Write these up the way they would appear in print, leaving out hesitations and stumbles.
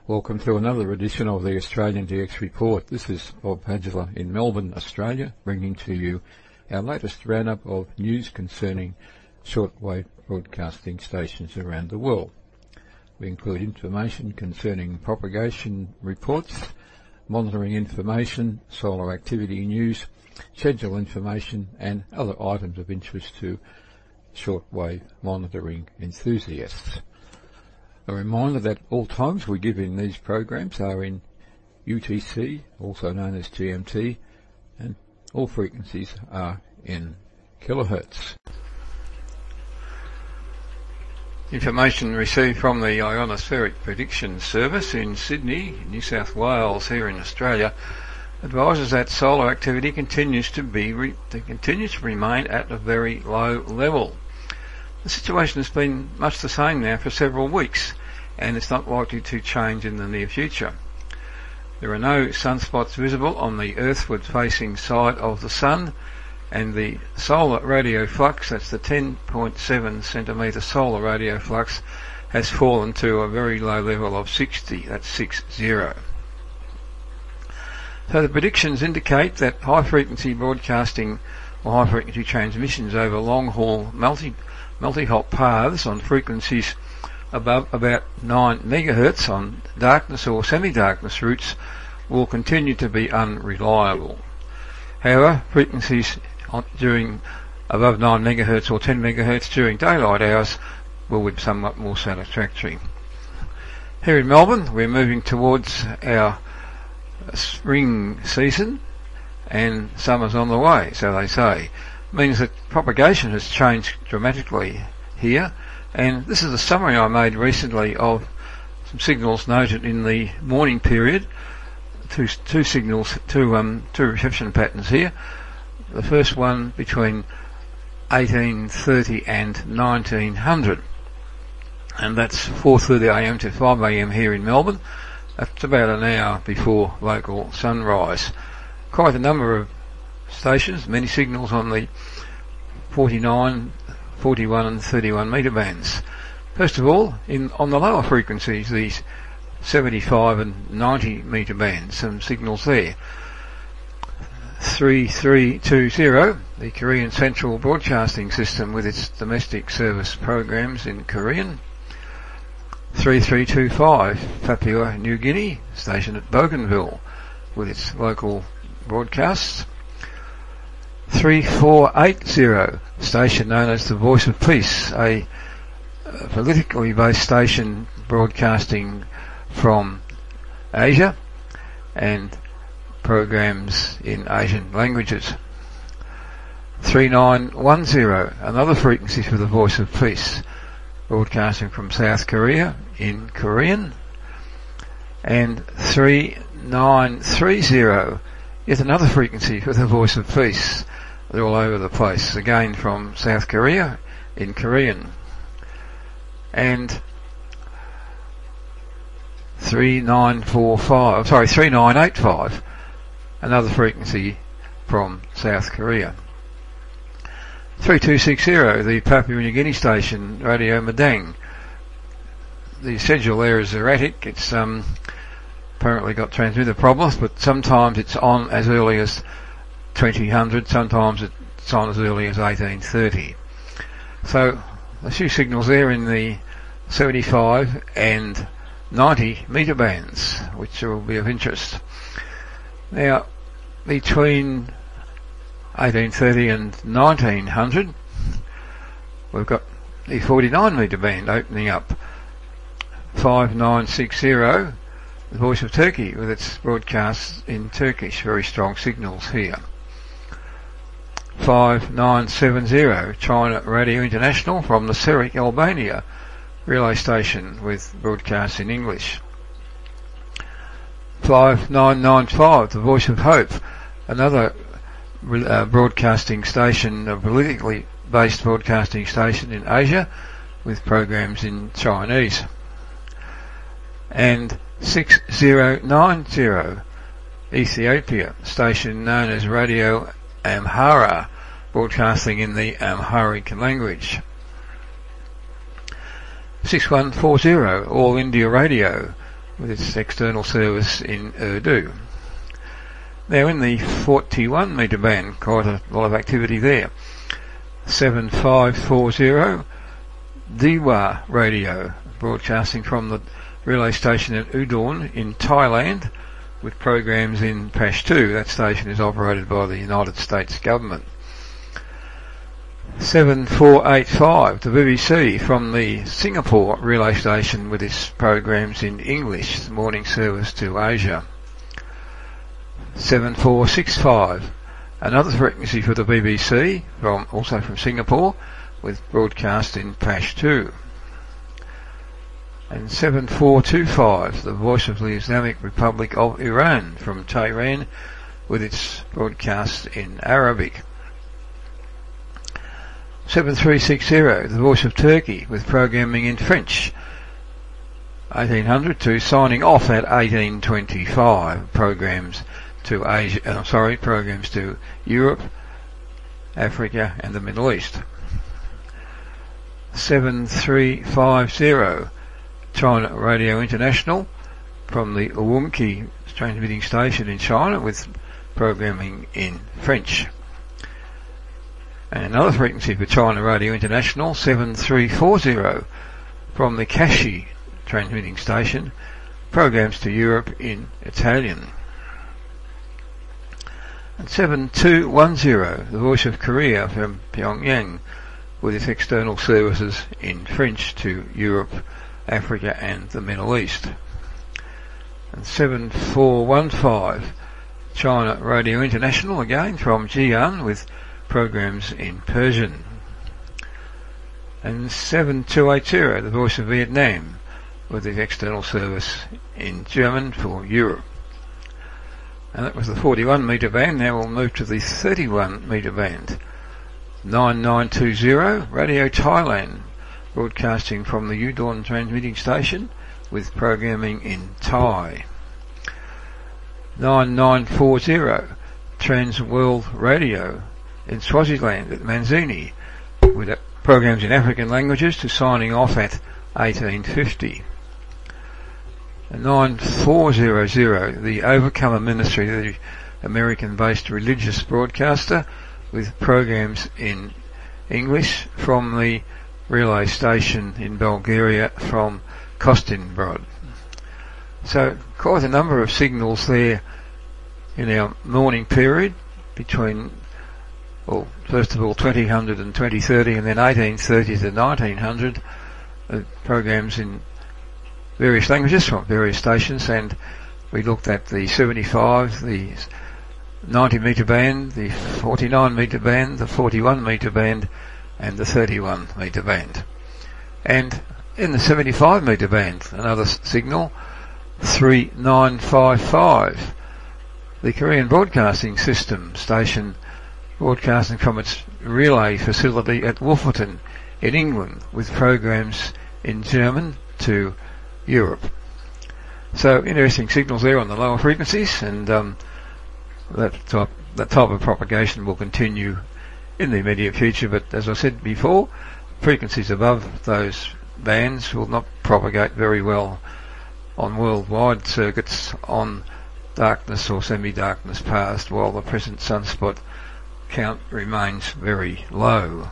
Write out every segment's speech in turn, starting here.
Welcome to another edition of the Australian DX Report. This is Bob Padgela in Melbourne, Australia, bringing to you our latest roundup of news concerning shortwave broadcasting stations around the world. We include information concerning propagation reports, monitoring information, solar activity news, schedule information and other items of interest to shortwave monitoring enthusiasts. A reminder that all times we give in these programs are in UTC, also known as GMT, and all frequencies are in kilohertz. Information received from the Ionospheric Prediction Service in Sydney, New South Wales, here in Australia, advises that solar activity continues to remain at a very low level. The situation has been much the same now for several weeks, and it's not likely to change in the near future. There are no sunspots visible on the earthward-facing side of the sun, and the solar radio flux, that's the 10.7 centimetre solar radio flux, has fallen to a very low level of 60, that's 60. So the predictions indicate that high-frequency broadcasting or high-frequency transmissions over long-haul multi-hop paths on frequencies above about 9 megahertz on darkness or semi-darkness routes will continue to be unreliable. However, frequencies during above 9 megahertz or 10 megahertz during daylight hours will be somewhat more satisfactory. Here in Melbourne, we're moving towards our spring season, and summer's on the way, so they say. It means that propagation has changed dramatically here, and this is a summary I made recently of some signals noted in the morning period. Two reception patterns here. The first one between 1830 and 1900, and that's 4:30am to 5am here in Melbourne. That's about an hour before local sunrise. Quite a number of stations, many signals on the 49, 41 and 31 metre bands. First of all, on the lower frequencies, these 75 and 90 metre bands, some signals there. 3320, the Korean Central Broadcasting System with its domestic service programs in Korean. 3325, Papua New Guinea, station at Bougainville with its local broadcasts. 3480, station known as the Voice of Peace, a politically based station broadcasting from Asia and programs in Asian languages. 3910, another frequency for the Voice of Peace, broadcasting from South Korea in Korean. And 3930, yet another frequency for the Voice of Peace. They're all over the place, again from South Korea in Korean. And 3985, another frequency from South Korea. 3260, the Papua New Guinea station, Radio Madang. The schedule there is erratic. It's apparently got transmitter problems, but sometimes it's on as early as 2000, sometimes it's on as early as 1830. So a few signals there in the 75 and 90 metre bands, which will be of interest. Now, between 1830 and 1900, we've got the 49 metre band opening up. 5960, the Voice of Turkey with its broadcasts in Turkish, very strong signals here. 5970, China Radio International from the Serik, Albania relay station with broadcasts in English. 5995, the Voice of Hope, another broadcasting station, a politically based broadcasting station in Asia with programs in Chinese. And 6090, Ethiopia, station known as Radio Amhara, broadcasting in the Amharic language. 6140, All India Radio, with its external service in Urdu. Now in the 41 metre band, quite a lot of activity there. 7540 Dewa Radio, broadcasting from the relay station at Udon in Thailand with programs in Pashto. That station is operated by the United States government. 7485 the BBC from the Singapore relay station with its programs in English, the morning service to Asia. 7465 another frequency for the BBC also from Singapore with broadcast in Pashto. And 7425 the Voice of the Islamic Republic of Iran from Tehran with its broadcast in Arabic. 7360 the Voice of Turkey with programming in French. 1800 to signing off at 1825 programs to programs to Europe, Africa and the Middle East. 7350 China Radio International from the Urumqi transmitting station in China with programming in French. And another frequency for China Radio International, 7340 from the Kashi transmitting station, programs to Europe in Italian. And 7210 the Voice of Korea from Pyongyang with its external services in French to Europe, Africa and the Middle East. And 7415 China Radio International again from Xi'an with programs in Persian. And 7280 the Voice of Vietnam with its external service in German for Europe. And that was the 41 metre band. Now we'll move to the 31 metre band. 9920 Radio Thailand broadcasting from the Udon transmitting station with programming in Thai. 9940 Trans World Radio in Swaziland at Manzini with programs in African languages to signing off at 1850. 9400 the Overcomer Ministry, the American-based religious broadcaster with programs in English from the relay station in Bulgaria from Kostinbrod. So quite a number of signals there in our morning period between, well, first of all 2000 and 2030 and then 1830 to 1900, programs in various languages from various stations, and we looked at the 75, the 90 metre band, the 49 metre band, the 41 metre band and the 31 metre band. And in the 75 metre band, another signal, 3955, the Korean Broadcasting System station broadcasting from its relay facility at Wolferton in England with programs in German to Europe. So interesting signals there on the lower frequencies, and that type of propagation will continue in the immediate future, but as I said before, frequencies above those bands will not propagate very well on worldwide circuits on darkness or semi-darkness past, while the present sunspot count remains very low.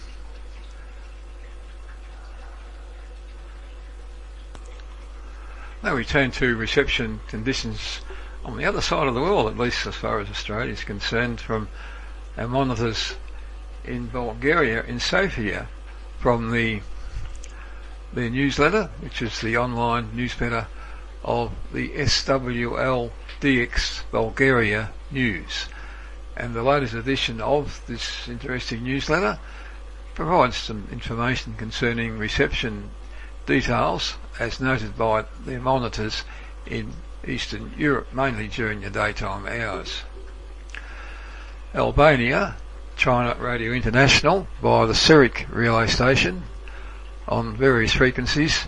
Now we turn to reception conditions on the other side of the world, at least as far as Australia is concerned, from our monitors in Bulgaria, in Sofia, from their newsletter, which is the online newsletter of the SWL DX Bulgaria News. And the latest edition of this interesting newsletter provides some information concerning reception details as noted by their monitors in Eastern Europe, mainly during the daytime hours. Albania, China Radio International via the Sirik relay station on various frequencies,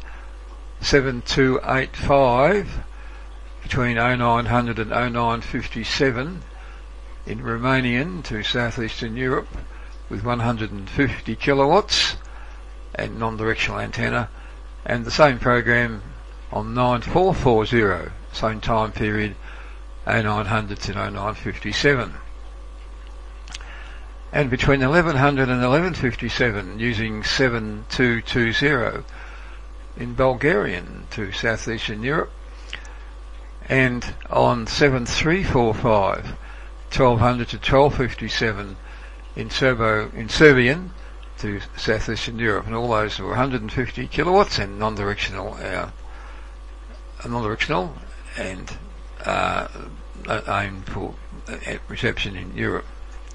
7285 between 0900 and 0957 in Romanian to southeastern Europe with 150 kilowatts and non-directional antenna, and the same program on 9440, same time period 0900 to 0957. And between 1100 and 1157 using 7220 in Bulgarian to southeastern Europe, and on 7345 1200 to 1257 in Serbian to southeastern Europe, and all those were 150 kilowatts and non-directional and aimed for reception in Europe.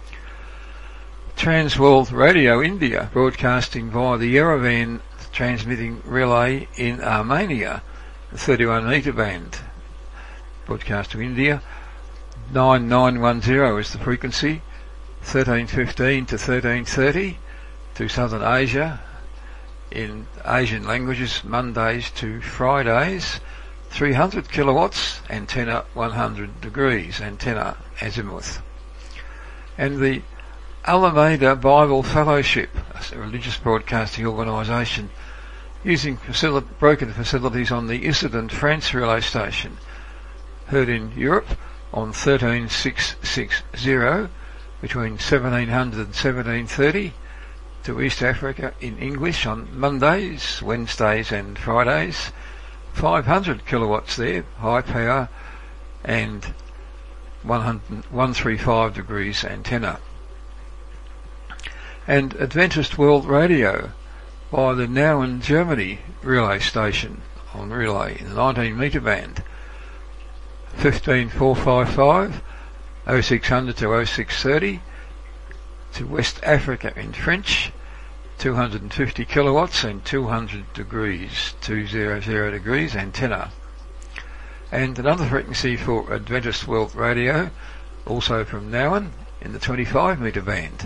Transworld Radio India, broadcasting via the Yerevan transmitting relay in Armenia, the 31 metre band, broadcast to India. 9910 is the frequency, 1315 to 1330 to Southern Asia in Asian languages, Mondays to Fridays, 300 kilowatts, antenna 100 degrees, antenna azimuth. And the Alameda Bible Fellowship, a religious broadcasting organisation, using broken facilities on the Issoudun, France relay station, heard in Europe on 13660 between 1700 and 1730 to East Africa in English on Mondays, Wednesdays and Fridays, 500 kilowatts there, high power, and 135 degrees antenna. And Adventist World Radio by the Nauen, Germany relay station on relay in the 19 metre band, 15455 0600 to 0630 to West Africa in French, 250 kilowatts and 200 degrees, 200 degrees antenna. And another frequency for Adventist World Radio, also from Nauen in the 25 metre band,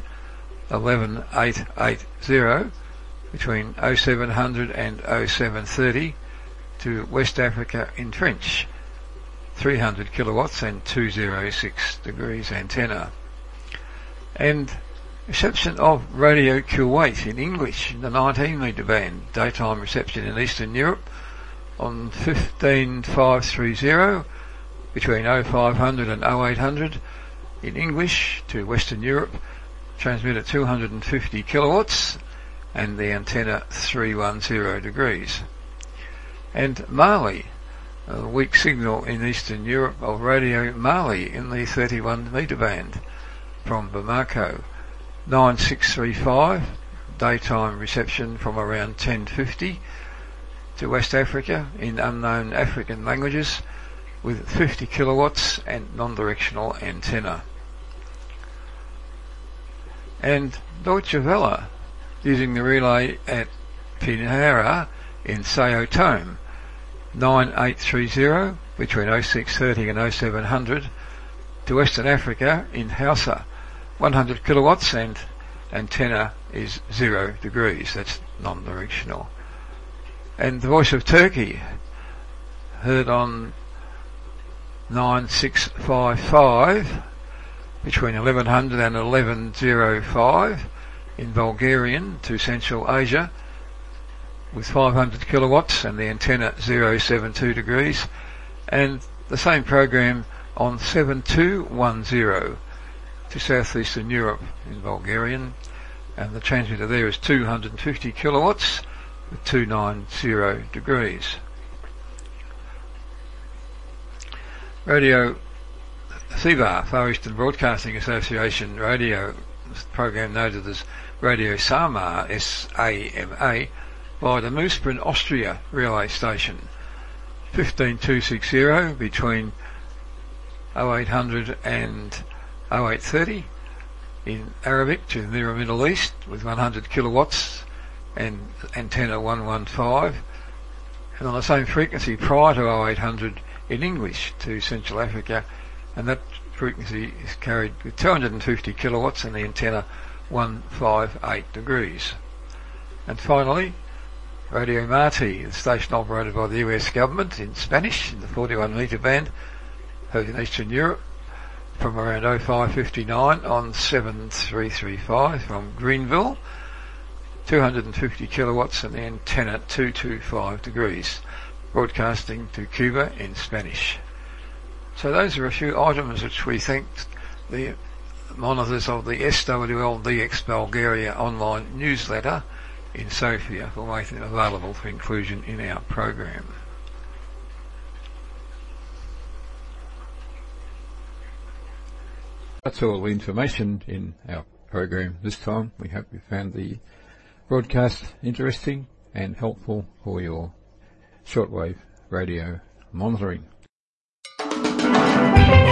11880 between 0700 and 0730 to West Africa in French, 300 kilowatts and 206 degrees antenna. And reception of Radio Kuwait in English in the 19 metre band, daytime reception in Eastern Europe on 15530 between 0500 and 0800 in English to Western Europe, transmit at 250 kilowatts and the antenna 310 degrees. And Mali, a weak signal in Eastern Europe of Radio Mali in the 31 metre band from Bamako, 9635, daytime reception from around 1050 to West Africa in unknown African languages with 50 kilowatts and non-directional antenna. And Deutsche Welle, using the relay at Pinhara in Sao Tome, 9830 between 0630 and 0700 to Western Africa in Hausa, 100 kilowatts and antenna is 0 degrees, that's non-directional. And the Voice of Turkey, heard on 9655 between 1100 and 1105 in Bulgarian to Central Asia with 500 kilowatts and the antenna 072 degrees, and the same program on 7210 to southeastern Europe in Bulgarian, and the transmitter there is 250 kilowatts with 290 degrees. Radio SIVA, Far Eastern Broadcasting Association radio, program noted as Radio Sama, S-A-M-A, by the Moosbrunn, Austria relay station, 15260 between 0800 and 0830 in Arabic to the Near Middle East with 100 kilowatts and antenna 115, and on the same frequency prior to 0800 in English to Central Africa, and that frequency is carried with 250 kilowatts and the antenna 158 degrees. And finally, Radio Marti, the station operated by the US government in Spanish in the 41 metre band, heard in Eastern Europe from around 0559 on 7335 from Greenville, 250 kilowatts and the antenna 225 degrees. broadcasting to Cuba in Spanish. So those are a few items which we thank the monitors of the SWLDX Bulgaria online newsletter in Sofia for making it available for inclusion in our program. That's all the information in our program this time. We hope you found the broadcast interesting and helpful for your shortwave radio monitoring.